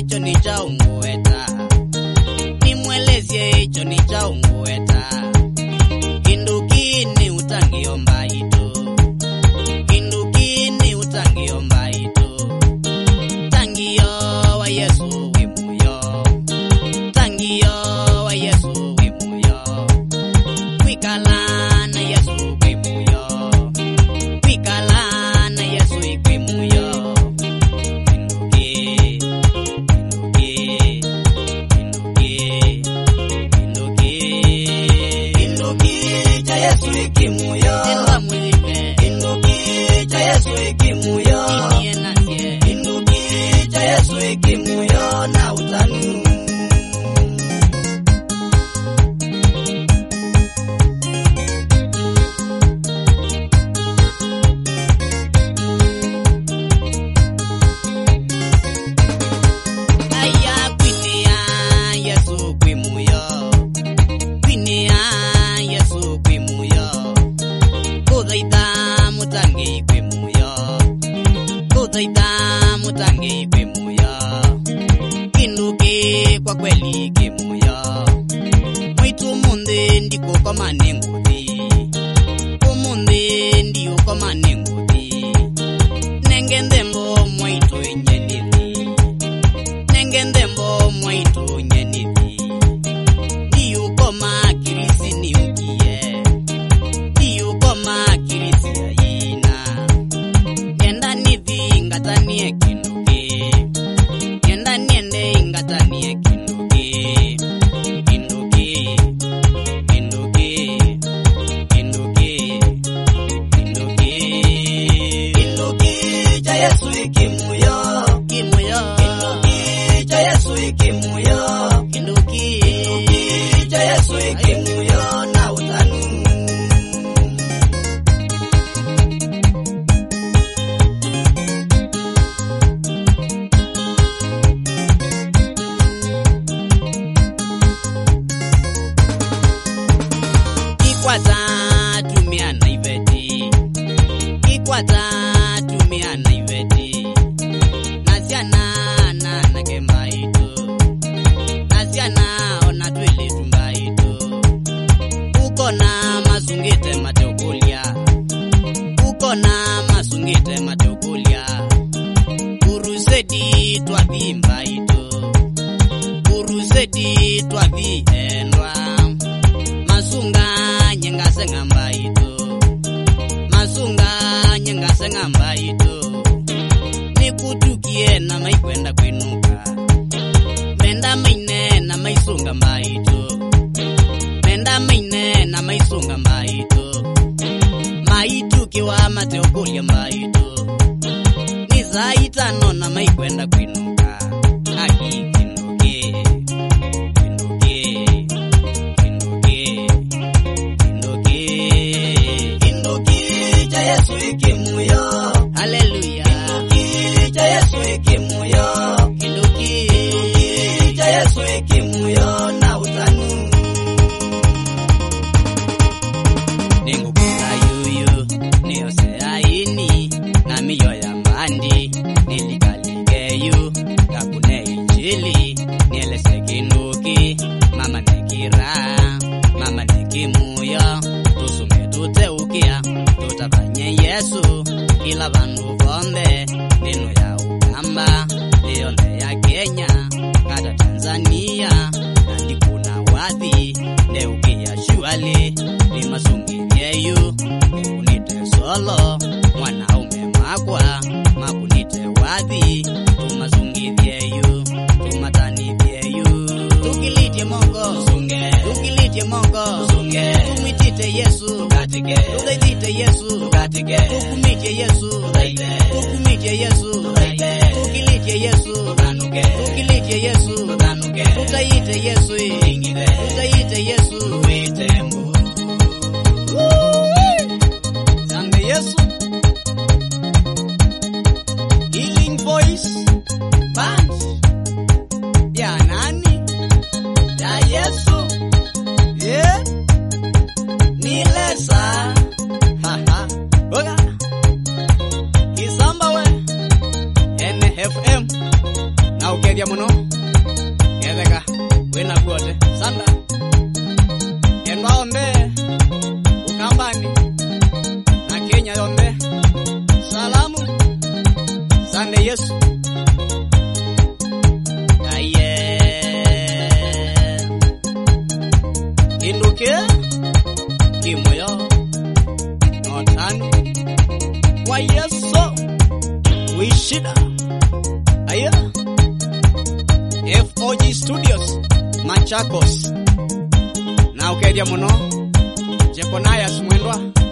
hicho ni cha ungueta, nimwelezie hicho ni cha ungueta. Kindukini utangiomba itu, kindukini utangiomba itu. Tangio wa Yesu wimuyo, tangio wa Yesu wimuyo. Kwikala na Yesu wimuyo, kwikala na Yesu wimuyo. Yesu ikimuyo, induki cha Yesu ikimuyo, induki cha Yesu ikimuyo na utanu. Aya kwinia Yesu kwimuyo, kwinia Yesu kwimuyo. Kuzaita mutangi kwimuyo, kuzaita mutangi kwimuyo. Kinduki kwa kweli kwimuyo, mwitu munde ndiko kwa manenguthi, umunde ndiyo kwa manenguthi. Nengendembo mwitu nyenithi, nengendembo mwitu nyenithi. Ndiyo kwa makirisi ni ukie, ndiyo kwa makirisi ya ina. Yenda nithi ingatanie kinduki, yenda niende ingatanie kinduki. Kinduki, kinduki, kinduki, kinduki. Kinduki cha Yesu ikimuyo, kimuyo. Kinduki cha Yesu ikimuyo, kinduki. Kinduki cha Yesu ikimuyo na utanu. Kikwata tumia na iveti, kikwata tumia na iveti. Nasiana na kemba itu, nasiana ona twili tumba itu. Uko na masungite matokulia, uko na masungite matokulia. Urusedi twavimba itu, urusedi twaviendwa. Masunga nyengase ngamba itu, masunga nyengase ngamba itu. Nikutukie na maikwenda kwinuka, menda maine na maisunga mba itu, menda maine na maisunga mba itu. Maitu kiwa mateokulia mba itu, nizaitano na maikwenda kwinuka. Aki kinduki, kinduki, kinduki, kinduki. Kinduki cha Yesu ikimuyo, haleluya. Kinduki cha Yesu ikimuyo, kinduki. Kinduki cha Yesu ikimuyo na utanu. Ningukula yuyu, niyose aini, na miyo ya mbandi, nilikalikeyu, kakune injili, nielese kinduki. Mama nekira, mama nekimuyo, tusume tuteukia, tutafanye Yesu. Kila bandu bombe, neno ya Uganda, lione ya Kenya, kata Tanzania, nandi kuna wathi, neukia shuali, ni masungi yeyu. Unite solo, mwanaume makwa, makunite wathi, tumasungi yeyu, tumatani yeyu. Tukilite Mongo, sunge, tukilite Mongo, sunge. Tumitite Yesu, tukatike, tuzaitite Yesu, tukatike. Tukumite Yesu, tuzaite, tukumite Yesu, tuzaite. Tukilite Yesu, tukanuke, tukilite Yesu, tukanuke. Tutaite Yesu, ingide, tutaite Yesu, uitembu. Sange Yesu, Healing Voice Band. Ya nani? Ya Yesu. Yeah. Nilesa. Haha. Oga. Kisamba we. NFM. Na na ukedia muno yetheka wena kuote sanda endwa ombe ukambani na Kenya yombe salamu sande Yesu aye induke kimoyo notani kwa Yesu wishida aya FOG Studios Machakos na ukedia muno Jekonayas Mwendwa